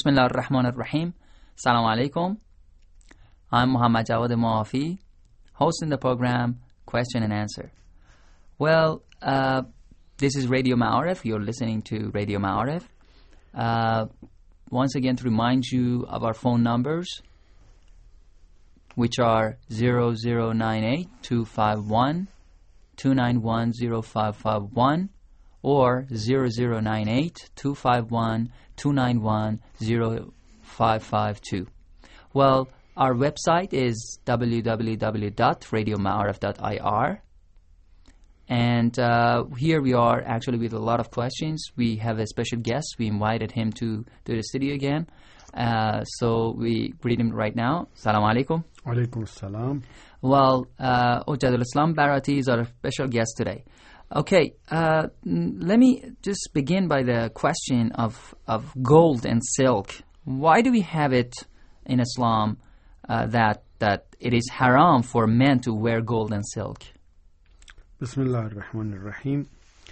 Bismillah ar-Rahman ar-Rahim. Assalamu alaikum. I'm Muhammad Jawad Muafi, hosting the program Question and Answer. Well, this is Radio Ma'arif. You're listening to Radio Ma'arif. Once again, to remind you of our phone numbers, which are 0098-251-291-0551 or 0098-251-291-0552. Well, our website is www.radioma'arif.ir. And here we are actually with a lot of questions. We have a special guest. We invited him to the studio again. So we greet him right now. Assalamu alaikum. Alaikum salam. Well, Ujadul Islam Barati is our special guest today. Okay, let me just begin by the question of gold and silk. Why do we have it in Islam that it is haram for men to wear gold and silk? Bismillah ar-Rahman ar-Rahim.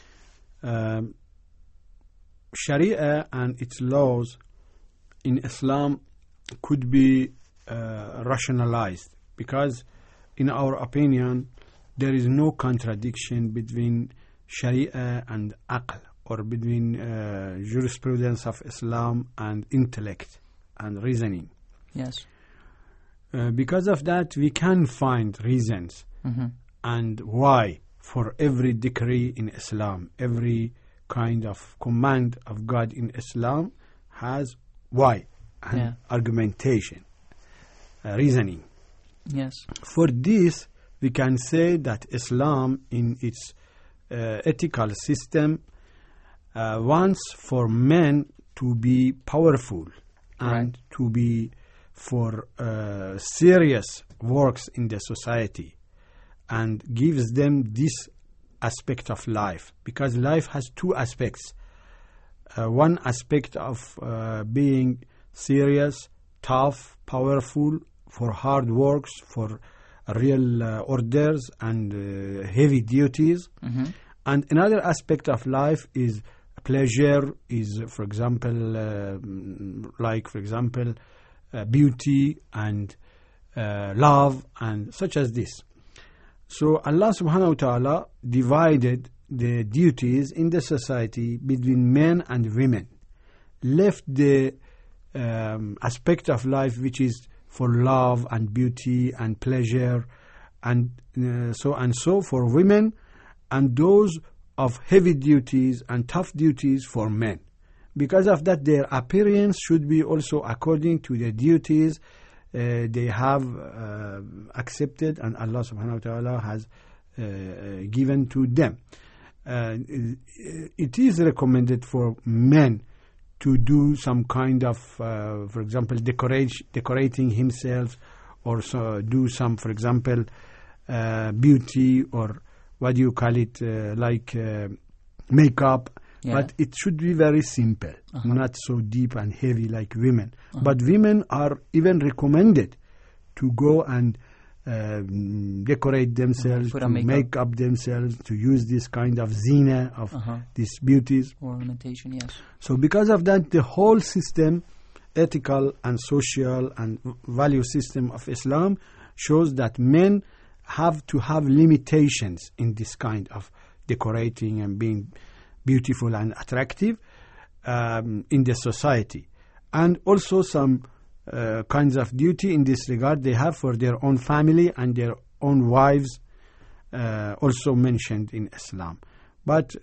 Sharia and its laws in Islam could be rationalized because, in our opinion, there is no contradiction between Sharia and Aql, or between jurisprudence of Islam and intellect and reasoning. Yes. Because of that, we can find reasons and why for every decree in Islam, every kind of command of God in Islam has why and argumentation, reasoning. Yes. For this, we can say that Islam in its ethical system wants for men to be powerful and to be for serious works in the society, and gives them this aspect of life, because life has two aspects. One aspect of being serious, tough, powerful, for hard works, for real orders and heavy duties. And another aspect of life is pleasure, is, for example, beauty and love and such as this. So Allah subhanahu wa ta'ala divided the duties in the society between men and women, left the aspect of life which is for love and beauty and pleasure and so for women, and those of heavy duties and tough duties for men. Because of that, their appearance should be also according to the duties they have accepted and Allah subhanahu wa ta'ala has given to them. It is recommended for men to do some kind of, for example, decorating himself, or do some, for example, beauty, or what do you call it, makeup. But it should be very simple, not so deep and heavy like women. But women are even recommended to go and decorate themselves, to make up themselves, to use this kind of zina of these beauties. Ornamentation, yes. So because of that, the whole system, ethical and social and value system of Islam, shows that men have to have limitations in this kind of decorating and being beautiful and attractive in the society. And also some kinds of duty in this regard they have for their own family and their own wives, also mentioned in Islam. But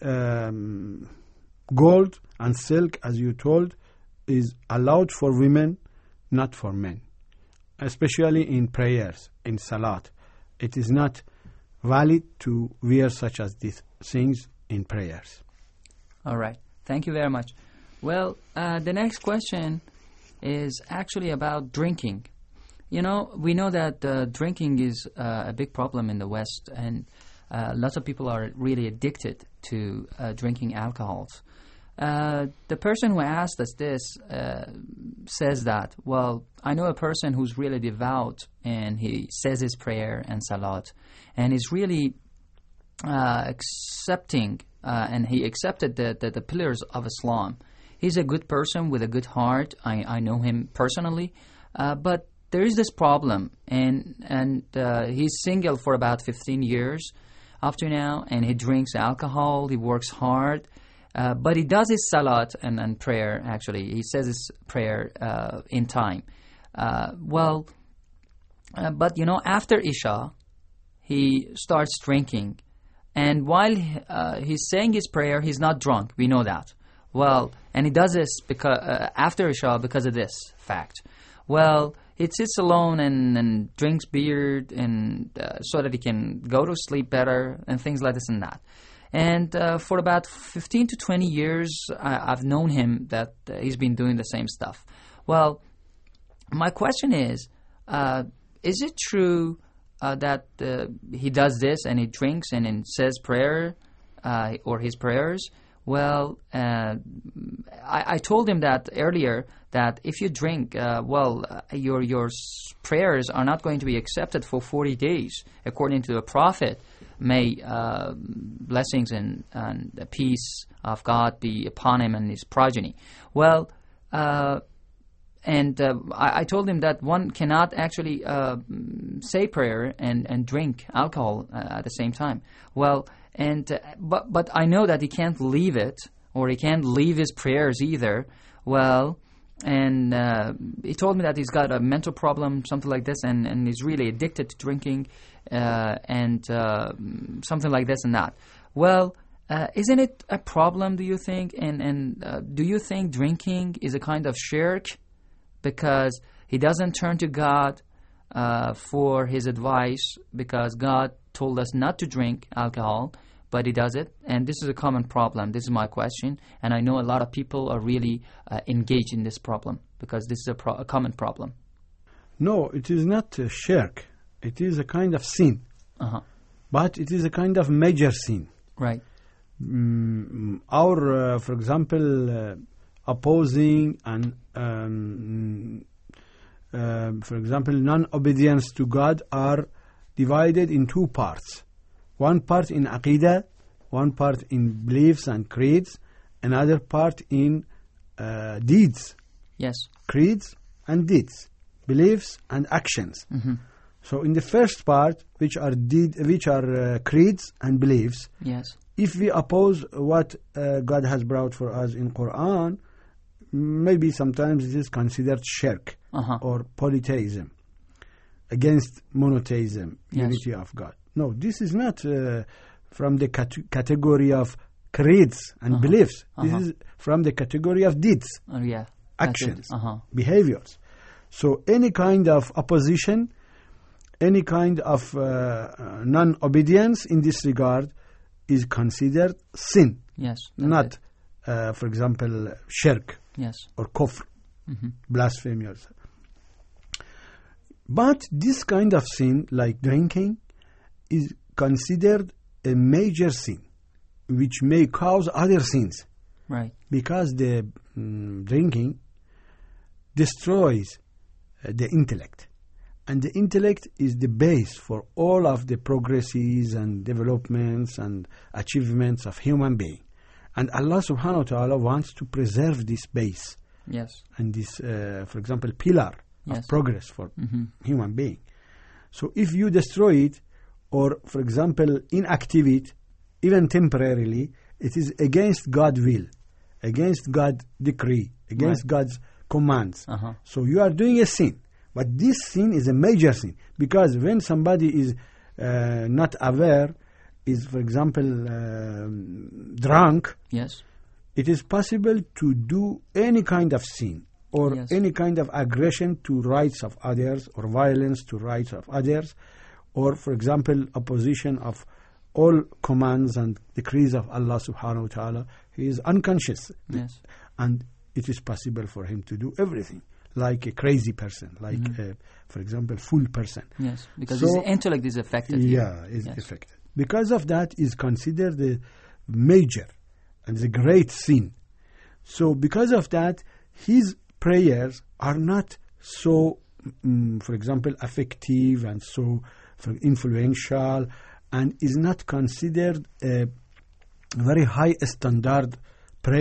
gold and silk, as you told, is allowed for women, not for men, especially in prayers, in salat. It is not valid to wear such as these things in prayers. All right. Thank you very much. Well, the next question is actually about drinking. You know, we know that drinking is a big problem in the West, and lots of people are really addicted to drinking alcohols. The person who asked us this says that, well, I know a person who's really devout, and he says his prayer and salat, and is really accepting, and he accepted the pillars of Islam. He's a good person with a good heart. I know him personally, but there is this problem, and he's single for about 15 years up to now, and he drinks alcohol. He works hard, but he does his salat and prayer. Actually, he says his prayer in time. But after Isha, he starts drinking. And while he's saying his prayer, he's not drunk. We know that. Well, and he does this because after Isha because of this fact. Well, he sits alone and drinks beer and so that he can go to sleep better and things like this and that. And for about 15 to 20 years, I've known him that he's been doing the same stuff. Well, my question is it true that he does this and he drinks and says prayer or his prayers? Well, I told him that earlier, that if you drink, your prayers are not going to be accepted for 40 days, according to the Prophet. May blessings and the peace of God be upon him and his progeny. Well, I told him that one cannot actually say prayer and drink alcohol at the same time. Well, but I know that he can't leave it, or he can't leave his prayers either. Well, and he told me that he's got a mental problem, something like this, and he's really addicted to drinking and something like this and that. Well, isn't it a problem, do you think? And do you think drinking is a kind of shirk because he doesn't turn to God for his advice, because God told us not to drink alcohol, but he does it? And this is a common problem. This is my question, and I know a lot of people are really engaged in this problem because this is a common problem. No, it is not a shirk. It is a kind of sin. But it is a kind of major sin. Right. For example, opposing and, for example, non-obedience to God are divided in two parts. One part in Aqidah, one part in beliefs and creeds, another part in deeds. Yes. Creeds and deeds, beliefs and actions. Mm-hmm. So in the first part, which are creeds and beliefs, yes, if we oppose what God has brought for us in Quran, maybe sometimes it is considered shirk or polytheism, against monotheism, unity of God. No, this is not from the category of creeds and beliefs. This is from the category of deeds, actions, behaviors. So any kind of opposition, any kind of non-obedience in this regard is considered sin. Yes. Not, for example, shirk or kufr, blasphemy. But this kind of sin, like drinking, is considered a major sin, which may cause other sins. Right. Because the drinking destroys the intellect. And the intellect is the base for all of the progresses and developments and achievements of human being. And Allah subhanahu wa ta'ala wants to preserve this base. Yes. And this, for example, pillar of progress for human being. So if you destroy it, or, for example, inactive it, even temporarily, it is against God's will, against God's decree, against God's commands. So you are doing a sin. But this sin is a major sin, because when somebody is not aware, is, for example, drunk, it is possible to do any kind of sin or any kind of aggression to rights of others, or violence to rights of others, or, for example, opposition of all commands and decrees of Allah subhanahu wa ta'ala. He is unconscious. And it is possible for him to do everything, like a crazy person, like, for example, fool person. Yes, because his intellect is affected. Is affected. Because of that, is considered the major and the great sin. So because of that, his prayers are not so, for example, effective and so influential, and is not considered a very high standard prayer.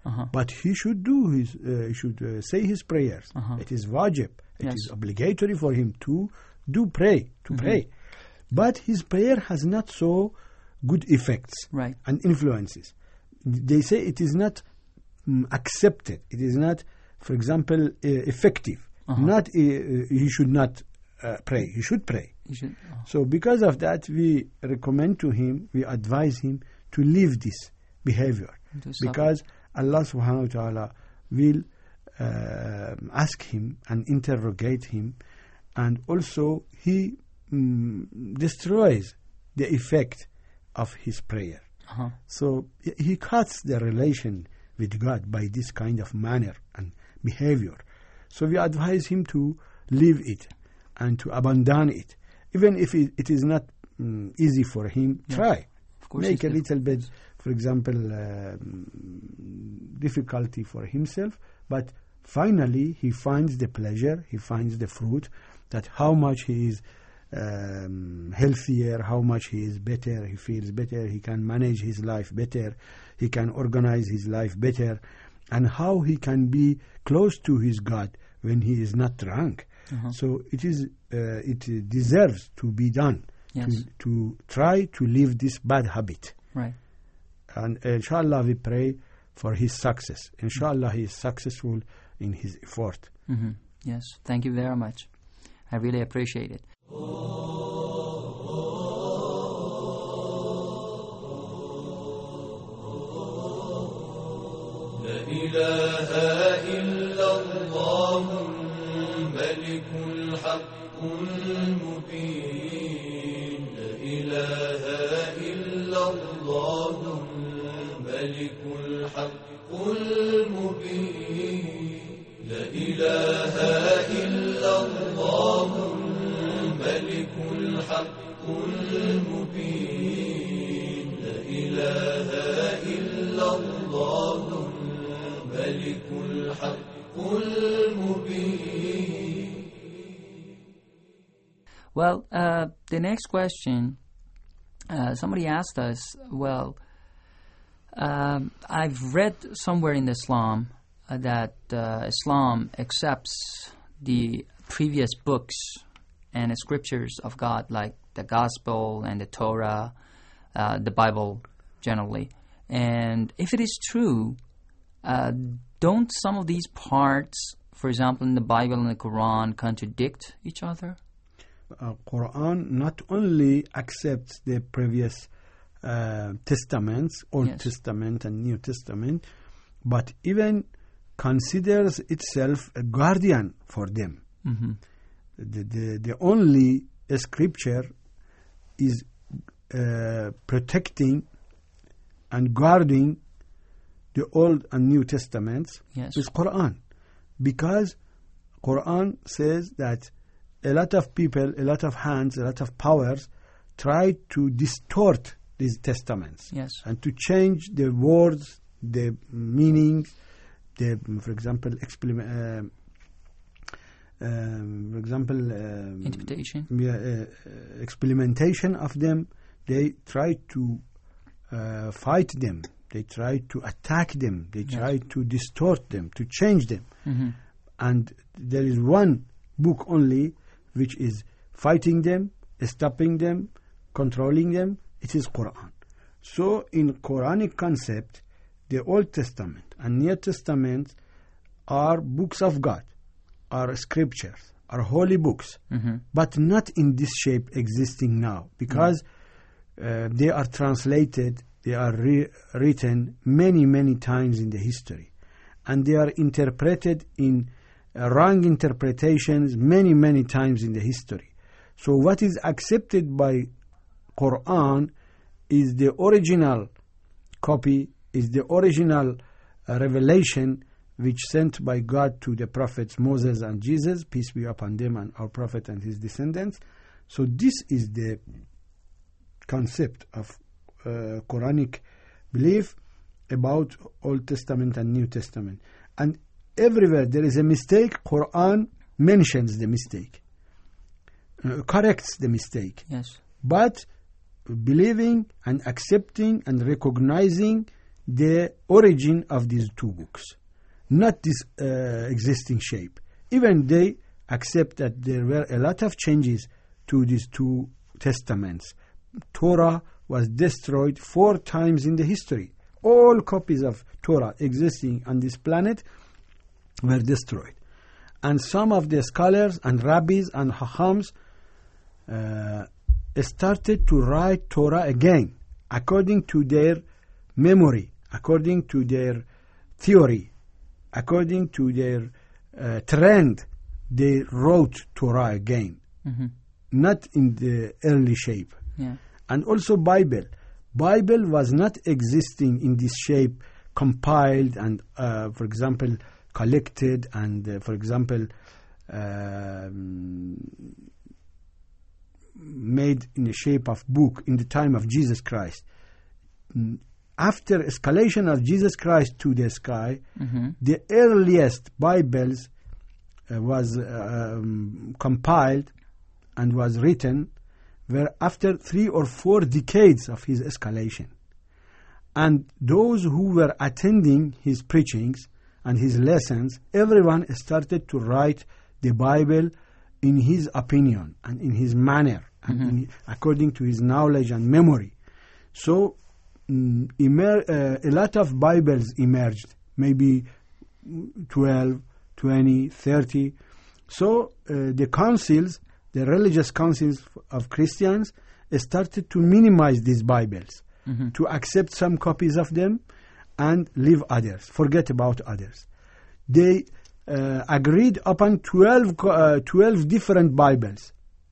but he should do his, say his prayers. It is wajib. It is obligatory for him to pray. But his prayer has not so good effects and influences. They say it is not accepted. It is not, for example, effective. Not he should not pray. He should pray. So because of that, we recommend to him, we advise him to leave this behavior, because Allah subhanahu wa ta'ala will ask him and interrogate him, and also he destroys the effect of his prayer. So he cuts the relation with God by this kind of manner and behavior. So we advise him to leave it and to abandon it. Even if it is not easy for him, try. Of course, make a little bit, for example, difficulty for himself, but finally he finds the pleasure, he finds the fruit, that how much he is healthier, how much he is better, he feels better, he can manage his life better, he can organize his life better, and how he can be close to his God when he is not drunk. So it deserves to be done, to try to leave this bad habit. And inshallah we pray for his success. Inshallah he is successful in his effort. Yes, thank you very much. I really appreciate it. لا إله إلا الله الملك الحق المبين لا إله إلا الله الملك الحق المبين لا إله إلا الله الملك الحق المبين لا إله إلا الله الملك الحق المبين. Well, the next question, somebody asked us, well, I've read somewhere in Islam that Islam accepts the previous books and the scriptures of God, like the Gospel and the Torah, the Bible generally. And if it is true, don't some of these parts, for example, in the Bible and the Quran, contradict each other? Quran not only accepts the previous testaments, Old Testament and New Testament, but even considers itself a guardian for them. The only scripture is protecting and guarding the Old and New Testaments is Quran, because Quran says that a lot of people, a lot of hands, a lot of powers try to distort these testaments and to change the words, the meanings, the, for example, experimentation of them. They try to fight them. They try to attack them. They try to distort them, to change them. And there is one book only which is fighting them, stopping them, controlling them. It is Quran. So in Quranic concept, the Old Testament and New Testament are books of God, are scriptures, are holy books, but not in this shape existing now, because they are translated, they are written many, many times in the history, and they are interpreted in wrong interpretations many, many times in the history. So what is accepted by Quran is the original copy, is the original revelation which sent by God to the prophets Moses and Jesus, peace be upon them, and our prophet and his descendants. So this is the concept of Quranic belief about Old Testament and New Testament. And everywhere there is a mistake, Quran mentions the mistake, corrects the mistake. Yes. But believing and accepting and recognizing the origin of these two books, not this existing shape. Even they accept that there were a lot of changes to these two testaments. Torah was destroyed 4 times in the history. All copies of Torah existing on this planet were destroyed. And some of the scholars and rabbis and hachams started to write Torah again according to their memory, according to their theory, according to their trend. They wrote Torah again, not in the early shape. Yeah. And also Bible was not existing in this shape, compiled and, for example, collected and, for example, made in the shape of book in the time of Jesus Christ. After escalation of Jesus Christ to the sky, the earliest Bibles was compiled and was written were after 3 or 4 decades of his escalation. And those who were attending his preachings and his lessons, everyone started to write the Bible in his opinion and in his manner, and according to his knowledge and memory. So a lot of Bibles emerged, maybe 12, 20, 30. So the councils, the religious councils of Christians, started to minimize these Bibles, to accept some copies of them and leave others, forget about others. They agreed upon 12 different Bibles.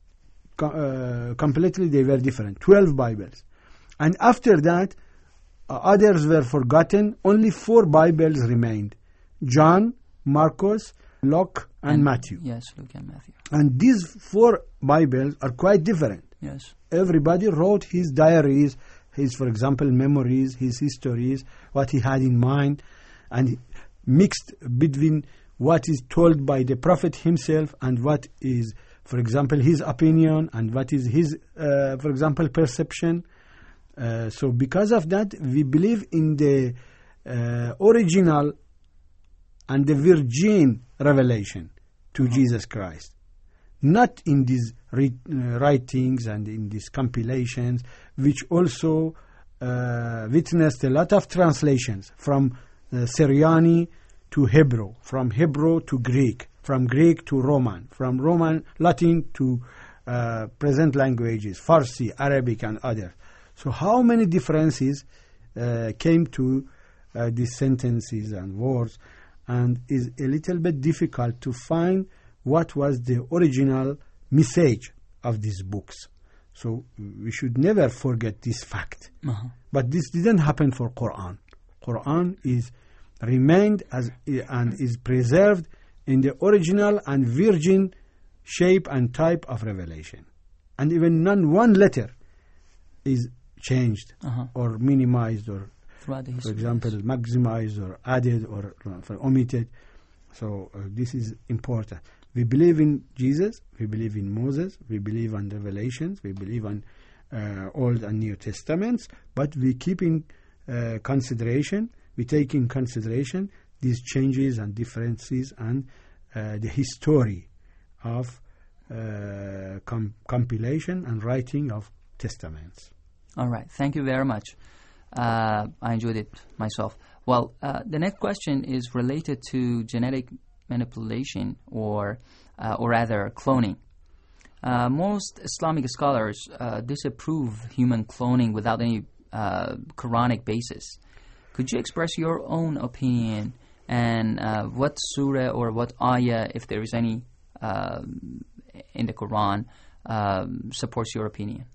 Completely they were different, 12 Bibles. And after that, others were forgotten. Only 4 Bibles remained: John, Marcos, Luke, and Matthew. Yes, Luke and Matthew. And these 4 Bibles are quite different. Yes. Everybody wrote his diaries, his, for example, memories, his histories, what he had in mind, and mixed between what is told by the Prophet himself and what is, for example, his opinion and what is his, for example, perception. So because of that, we believe in the original and the virgin revelation to Jesus Christ, not in these writings and in these compilations, which also witnessed a lot of translations from Syriani to Hebrew, from Hebrew to Greek, from Greek to Roman, from Roman Latin to present languages, Farsi, Arabic, and others. So how many differences came to these sentences and words, and is a little bit difficult to find what was the original message of these books. So we should never forget this fact. But this didn't happen for Quran. Quran is remained as and is preserved in the original and virgin shape and type of revelation. And even one letter is changed or minimized or, for example, maximized or added or omitted. So this is important. We believe in Jesus, we believe in Moses, we believe in revelations, we believe in Old and New Testaments, but we keep in consideration, we take in consideration these changes and differences and the history of compilation and writing of testaments. All right. Thank you very much. I enjoyed it myself. Well, the next question is related to genetic manipulation or rather cloning. Most Islamic scholars disapprove human cloning without any Quranic basis. Could you express your own opinion and what surah or what ayah, if there is any in the Quran, supports your opinion?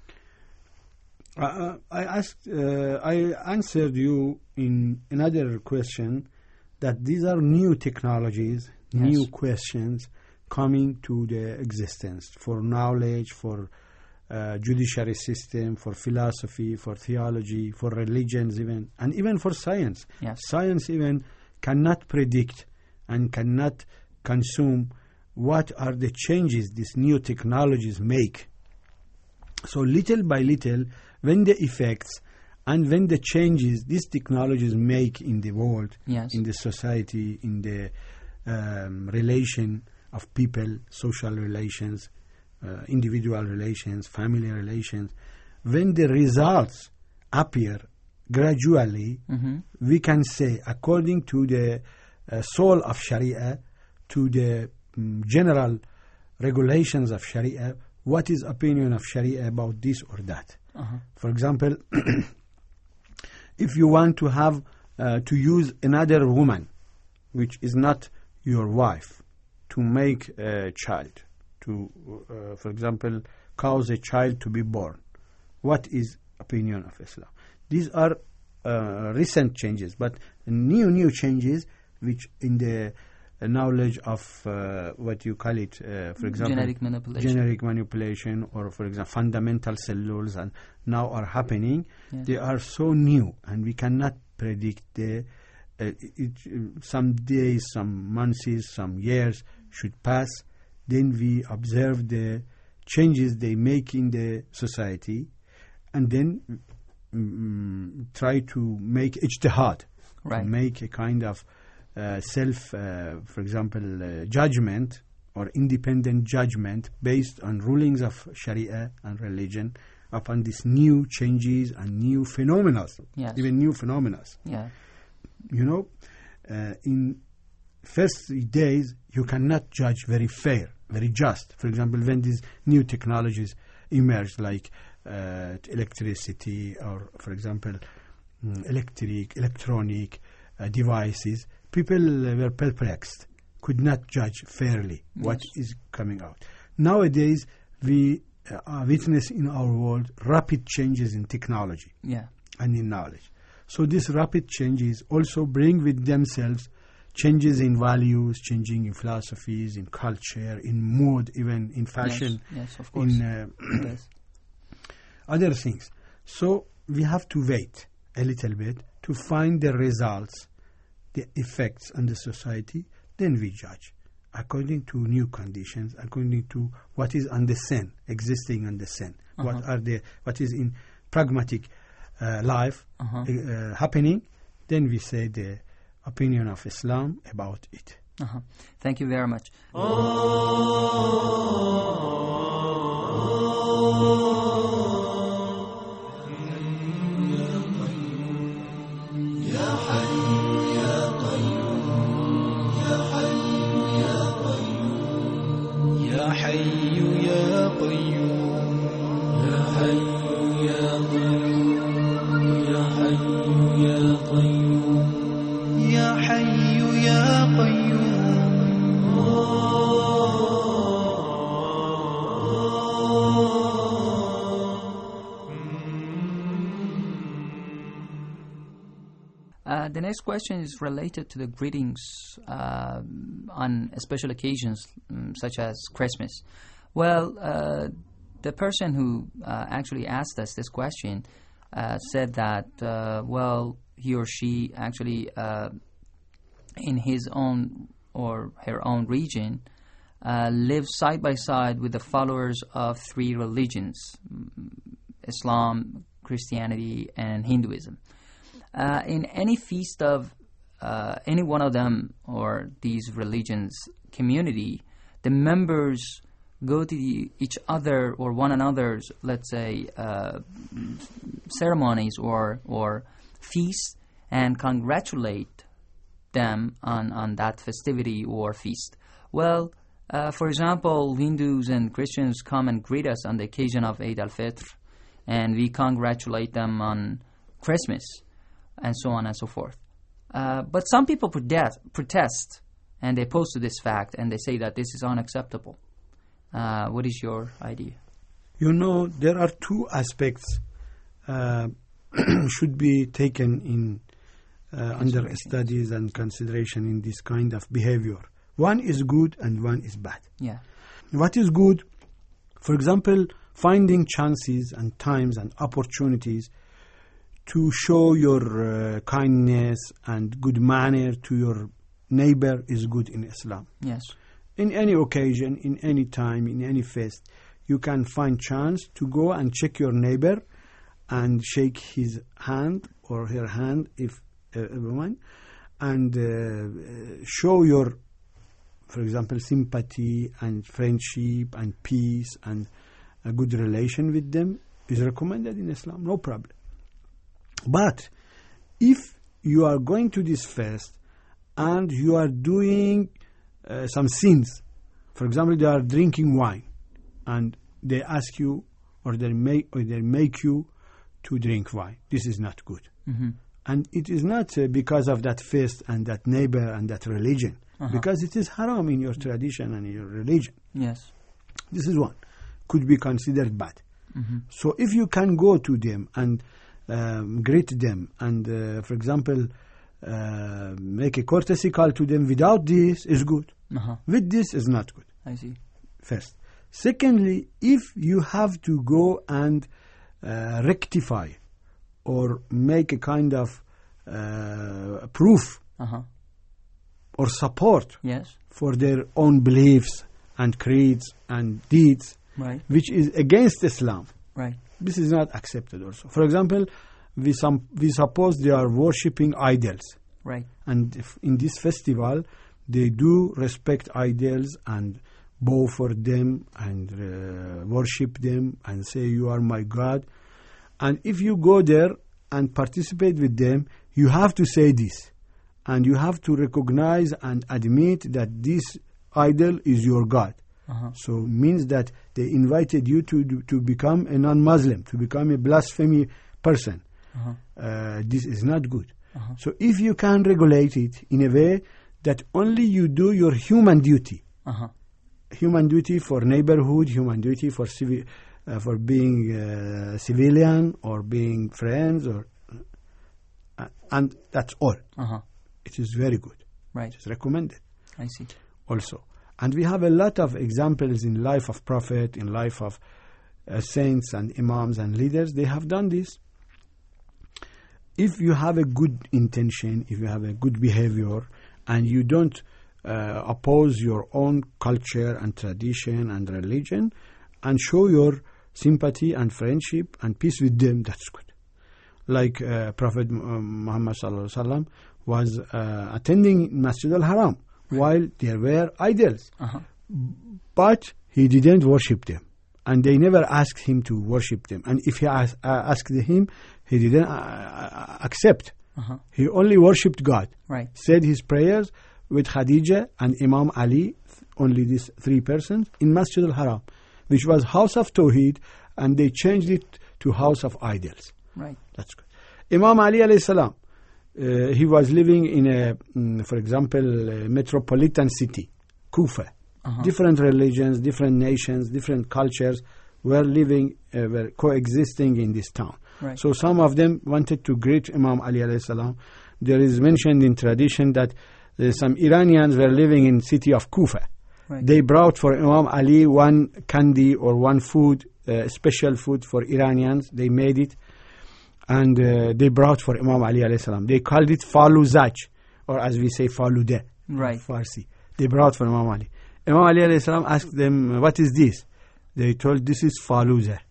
I answered you in another question that these are new technologies, new questions coming to the existence for knowledge, for judiciary system, for philosophy, for theology, for religions even, and even for science. Yes. Science even cannot predict and cannot consume what are the changes these new technologies make. So little by little, when the effects And when the changes these technologies make in the world, Yes. in the society, in the relation of people, social relations, individual relations, family relations, when the results appear gradually, we can say, according to the soul of Sharia, to the general regulations of Sharia, what is opinion of Sharia about this or that. For example, if you want to have to use another woman, which is not your wife, to make a child, to, for example, cause a child to be born, what is opinion of Islam? These are recent changes, but new changes, which in the knowledge of what you call it, for example, genetic manipulation, or for example, fundamental cell laws, and now are happening. Yes. They are so new, and we cannot predict the. Some days, some months, some years should pass. Then we observe the changes they make in the society, and then try to make ijtihad, Right. to make a kind of for example, judgment or independent judgment based on rulings of Sharia and religion upon these new changes and new phenomena, Yes. even new phenomena. Yeah. You know, in first 3 days, you cannot judge very fair, very just. For example, when these new technologies emerge, like electricity, or, for example, electronic devices, people were perplexed, could not judge fairly what is coming out. Nowadays, we witness in our world rapid changes in technology Yeah. and in knowledge. So these rapid changes also bring with themselves changes in values, changing in philosophies, in culture, in mood, even in fashion, Yes, of course. in Yes. other things. So we have to wait a little bit to find the results, the effects on the society. Then we judge according to new conditions, according to what is on the scene, existing on the scene, what is in pragmatic life happening. Then we say the opinion of Islam about it. Thank you very much. يا حي يا قيوم يا حي يا قيوم يا حي يا قيوم يا حي يا The next question is related to the greetings on special occasions such as Christmas. Well, the person who actually asked us this question said that, well, he or she actually in his own or her own region lives side by side with the followers of 3 religions, Islam, Christianity, and Hinduism. In any feast of any one of them or these religions community, the members go to each other or one another's, let's say, ceremonies or feasts and congratulate them on that festivity or feast. Well, for example, Hindus and Christians come and greet us on the occasion of Eid al-Fitr, and we congratulate them on Christmas, and so on and so forth. But some people protest, and they oppose to this fact, and they say that this is unacceptable. What is your idea? You know, there are 2 aspects should be taken in under studies and consideration in this kind of behavior. One is good and one is bad. Yeah. What is good? For example, finding chances and times and opportunities to show your kindness and good manner to your neighbor is good in Islam. Yes. In any occasion, in any time, in any feast, you can find chance to go and check your neighbor and shake his hand or her hand if a woman, and show your, for example, sympathy and friendship and peace and a good relation with them is recommended in Islam, no problem. But if you are going to this fast and you are doing some sins, for example, they are drinking wine and they ask you or they make you to drink wine, this is not good. And it is not because of that fast and that neighbor and that religion, because it is haram in your tradition and in your religion. Yes. This is one. Could be considered bad. So if you can go to them and greet them and, for example, make a courtesy call to them without this is good. With this is not good. I see. First. Secondly, if you have to go and rectify or make a kind of proof or support Yes. for their own beliefs and creeds and deeds, Right. which is against Islam, Right. this is not accepted also. For example, we suppose they are worshipping idols. Right. And if in this festival, they do respect idols and bow for them and worship them and say, you are my God. And if you go there and participate with them, you have to say this. And you have to recognize and admit that this idol is your God. So means that they invited you to become a non-Muslim, to become a blasphemy person. This is not good. So if you can regulate it in a way that only you do your human duty, human duty for neighborhood, human duty for for being civilian or being friends, or and that's all. It is very good. Right. It is recommended. I see. Also. And we have a lot of examples in life of Prophet, in life of saints and imams and leaders. They have done this. If you have a good intention, if you have a good behavior, and you don't oppose your own culture and tradition and religion, and show your sympathy and friendship and peace with them, that's good. Like Prophet Muhammad sallallahu alaihi wasallam was attending Masjid al-Haram while there were idols. But he didn't worship them. And they never asked him to worship them. And if he asked him, he didn't accept. He only worshipped God. Right. Said his prayers with Khadija and Imam Ali, only these three persons, in Masjid al-Haram, which was house of Tawheed, and they changed it to house of idols. Right. That's good. Imam Ali alayhi salam, he was living in a, for example, a metropolitan city, Kufa. Different religions, different nations, different cultures were living, were coexisting in this town. Right. So some of them wanted to greet Imam Ali alayhi salam. There is mentioned in tradition that some Iranians were living in city of Kufa. Right. They brought for Imam Ali one candy or one food, special food for Iranians. They made it. And they brought for Imam Ali alayhi salam. They called it faluzaj, or as we say, falude. Right. Farsi. They brought for Imam Ali. Imam Ali alayhi salam asked them, what is this? They told, this is faluzaj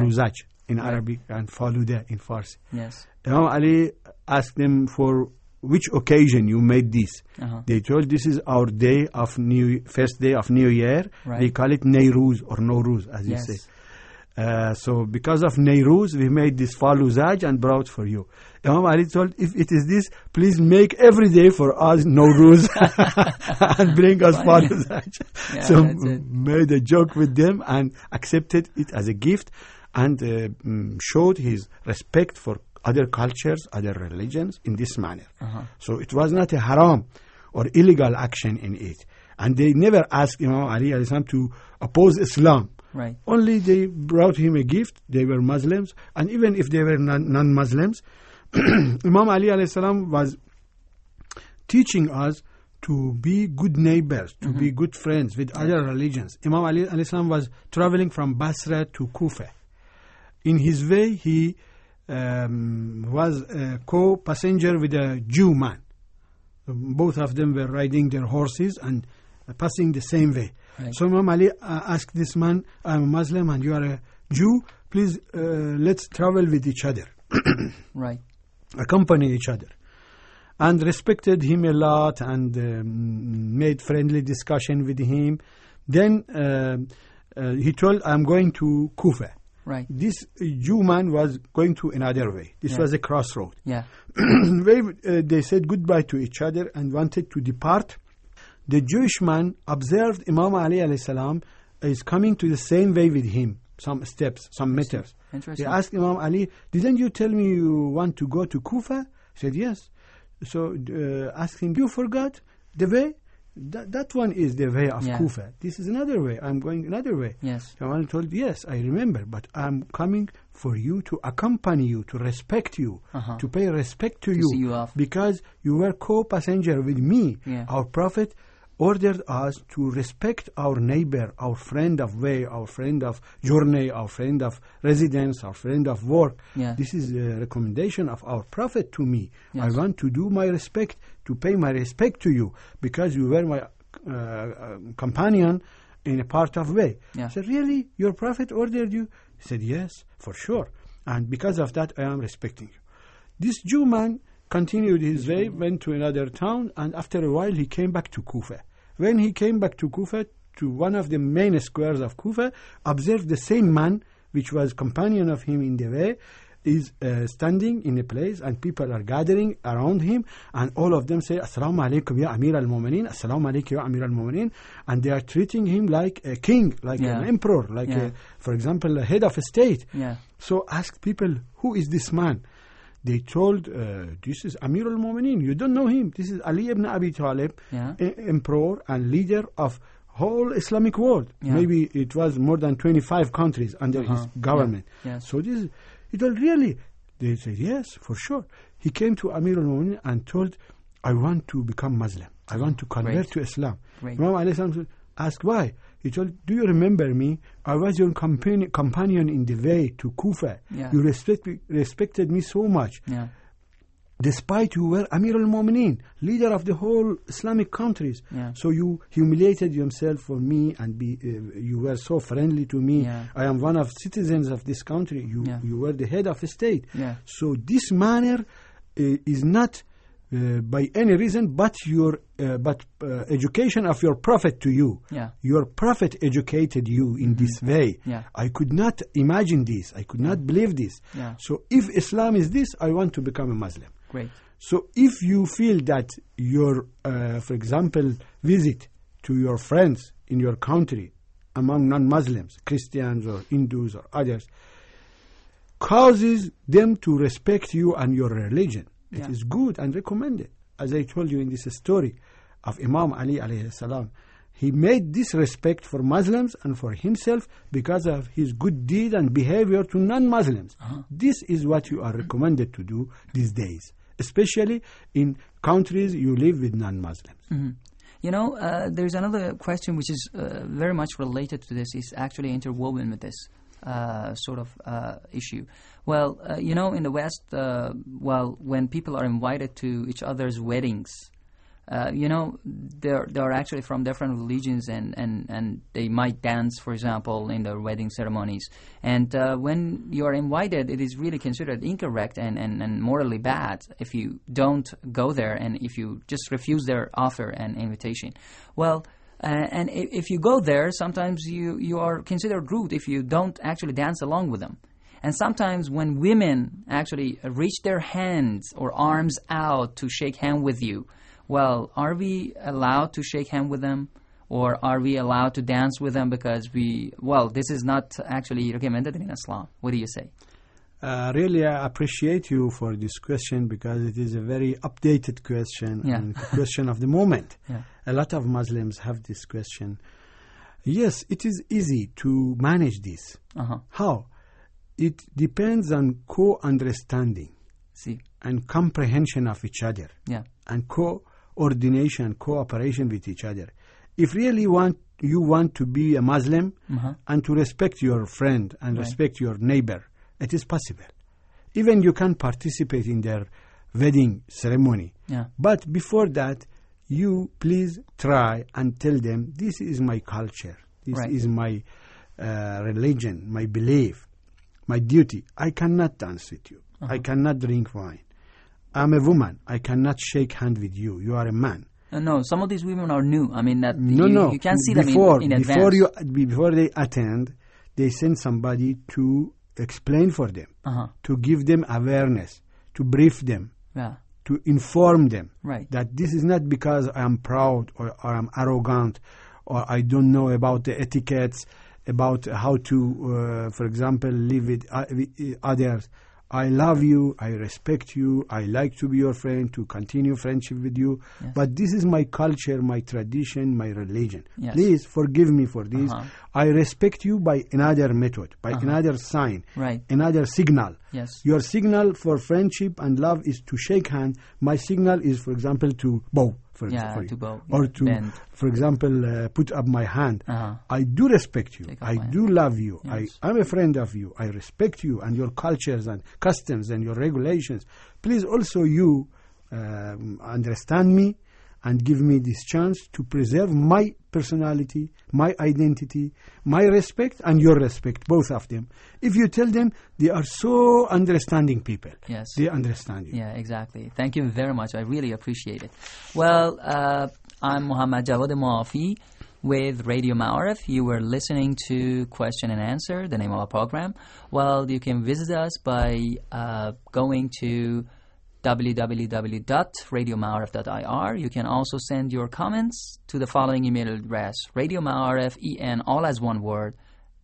in Arabic and falude in Farsi. Yes. Imam Ali asked them, for which occasion you made this? They told, this is our day of first day of New Year. Right. They call it Nairuz or Nowruz, as you say. So because of Nairuz, we made this faluzaj and brought for you. Imam Ali told, if it is this, please make every day for us Nowruz and bring us faluzaj. Yeah, so that's it. made a joke with them and accepted it as a gift and showed his respect for other cultures, other religions in this manner. So it was not a haram or illegal action in it. And they never asked Imam Ali alayhi salam to oppose Islam. Right. Only they brought him a gift. They were Muslims, and even if they were non-Muslims, Imam Ali alayhi salam was teaching us to be good neighbors, to be good friends with other religions. Imam Ali alayhi salam was traveling from Basra to Kufa. In his way, he was a co-passenger with a Jew man. Both of them were riding their horses and passing the same way. Right. So Imam Ali asked this man, I'm a Muslim and you are a Jew, please, let's travel with each other, Right. accompany each other. And respected him a lot and made friendly discussion with him. Then he told, I'm going to Kufa. Right. This Jew man was going to another way. This Yeah. was a crossroad. Yeah. They said goodbye to each other and wanted to depart. The Jewish man observed Imam Ali alayhi salam is coming to the same way with him, some steps, some meters. He Interesting. asked Imam Ali, didn't you tell me you want to go to Kufa? He said, yes. So asked him, you forgot the way? That one is the way of Yeah. Kufa. This is another way. I'm going another way. Yes. Imam Ali told, yes, I remember, but I'm coming for you to accompany you, to respect you, Uh-huh. to pay respect to To you. see you off. Because you were co-passenger with me. Yeah. Our Prophet ordered us to respect our neighbor, our friend of way, our friend of journey, our friend of residence, our friend of work. Yeah. This is a recommendation of our Prophet to me. Yes. I want to do my respect, to pay my respect to you, because you were my companion in a part of way. Yeah. I said, really? Your Prophet ordered you? He said, yes, for sure. And because of that, I am respecting you. This Jew man continued his way, went to another town, and after a while he came back to Kufa. When he came back to Kufa, to one of the main squares of Kufa, observed the same man, which was companion of him in the way, is standing in a place, and people are gathering around him, and all of them say, Assalamu alaikum ya Amir al-Mu'minin, Assalamu alaikum ya Amir al-Mu'minin, and they are treating him like a king, like Yeah. an emperor, like, Yeah. for example, a head of a state. Yeah. So asked people, who is this man? They told, this is Amir al-Mu'minin. You don't know him. This is Ali ibn Abi Talib, Yeah. emperor and leader of whole Islamic world. Yeah. Maybe it was more than 25 countries under his Uh-huh. government. Yeah. Yes. So this, he told, really? They said, yes, for sure. He came to Amir al-Mu'minin and told, I want to become Muslim. I want to convert Great. to Islam. Great. Imam alayhi salam asked why. He told, do you remember me? I was your companion in the way to Kufa. Yeah. You respected me so much. Yeah. Despite you were Amir al-Mu'minin, leader of the whole Islamic countries. Yeah. So you humiliated yourself for me, and you were so friendly to me. Yeah. I am one of citizens of this country. You were the head of a state. Yeah. So this manner is not by any reason but your education of your Prophet to you. Yeah. Your Prophet educated you in this way. Yeah. I could not imagine this. I could not believe this. Yeah. So if Islam is this, I want to become a Muslim. Great. So if you feel that your, for example, visit to your friends in your country among non-Muslims, Christians or Hindus or others, causes them to respect you and your religion, it Yeah. is good and recommended. As I told you in this story of Imam Ali alayhi salam, he made this respect for Muslims and for himself because of his good deed and behavior to non-Muslims. This is what you are recommended to do these days, especially in countries you live with non-Muslims. Mm-hmm. You know, there's another question which is very much related to this. It's actually interwoven with this sort of issue. Well, you know, in the West, when people are invited to each other's weddings, you know, they're actually from different religions, and they might dance, for example, in their wedding ceremonies. And when you are invited, it is really considered incorrect and morally bad if you don't go there and if you just refuse their offer and invitation. Well, and if you go there, sometimes you are considered rude if you don't actually dance along with them. And sometimes when women actually reach their hands or arms out to shake hand with you, well, are we allowed to shake hand with them, or are we allowed to dance with them because this is not actually recommended in Islam? What do you say? Really, I appreciate you for this question because it is a very updated question and question of the moment. Yeah. A lot of Muslims have this question. Yes, it is easy to manage this. Uh-huh. How? It depends on co-understanding See. and comprehension of each other Yeah. and coordination, cooperation with each other. If really you want to be a Muslim and to respect your friend and respect your neighbor, it is possible. Even you can participate in their wedding ceremony. Yeah. But before that, you please try and tell them, this is my culture. This Right. is my religion, my belief. my duty. I cannot dance with you. I cannot drink wine. I'm a woman. I cannot shake hand with you. You are a man. No, some of these women are new. I mean, that No. you can see them in advance. Before they attend, they send somebody to explain for them, to give them awareness, to brief them, to inform them that this is not because I am proud or I'm arrogant or I don't know about the etiquettes, about how to, for example, live with others. I love you, I respect you, I like to be your friend, to continue friendship with you. Yes. But this is my culture, my tradition, my religion. Yes. Please forgive me for this. I respect you by another method, by another sign, another signal. Yes. Your signal for friendship and love is to shake hand. My signal is, for example, to bow. For to bow. Or to bend. For example, put up my hand. I do respect you. I do love you. Yes. I'm a friend of you. I respect you and your cultures and customs and your regulations. Please also you understand me and give me this chance to preserve my personality, my identity, my respect and your respect, both of them. If you tell them, they are so understanding people. Yes. They understand you. Yeah, exactly. Thank you very much. I really appreciate it. Well, I'm Muhammad Jawad Muafi with Radio Ma'arif. You were listening to Question and Answer, the name of our program. Well, you can visit us by going to www.radioma'arif.ir. You can also send your comments to the following email address, radioma'arif, all as one word,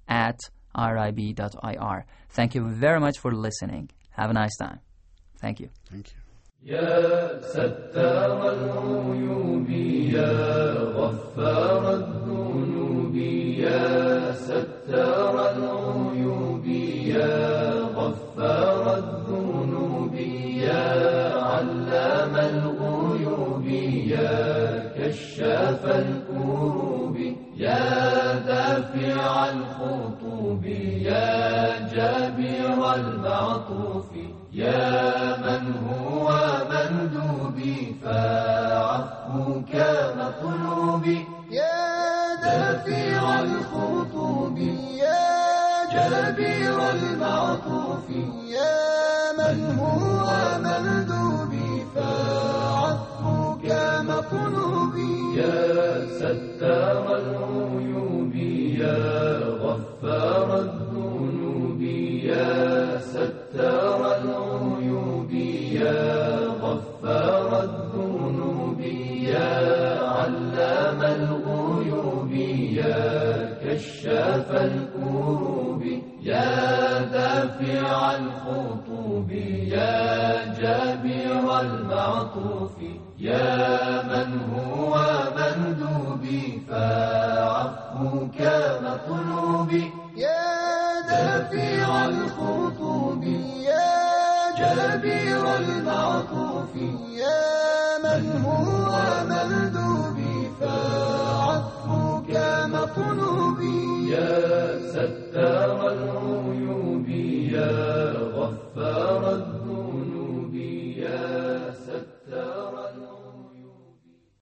@rib.ir. Thank you very much for listening. Have a nice time. Thank you. Thank you. يا ستار العيوب يا غفار الذنوب يا ستار العيوب يا غفار الذنوب يا علام الغيوب يا كشاف الكروب يا دافع الخطوب يا جابر المعطوف يا من هو مندوبي فعفوك مطلوبي يا دافع الخطوب يا جابر المعطوف يا من هو مندوبي فعفوك مطلوبي يا ستار العيوب يا غفار الذنوب يا ستار العيوب يا غفار الذنوب يا علام الغيوب يا كشاف الكروب يا دافع الخطوب يا جابر المعطوف يا من هو مندوبي فعفوك مطلوبي يا دافع الخطوب يا جابر المعطوف يا من هو مندوبي فعفوك مطلوبي يا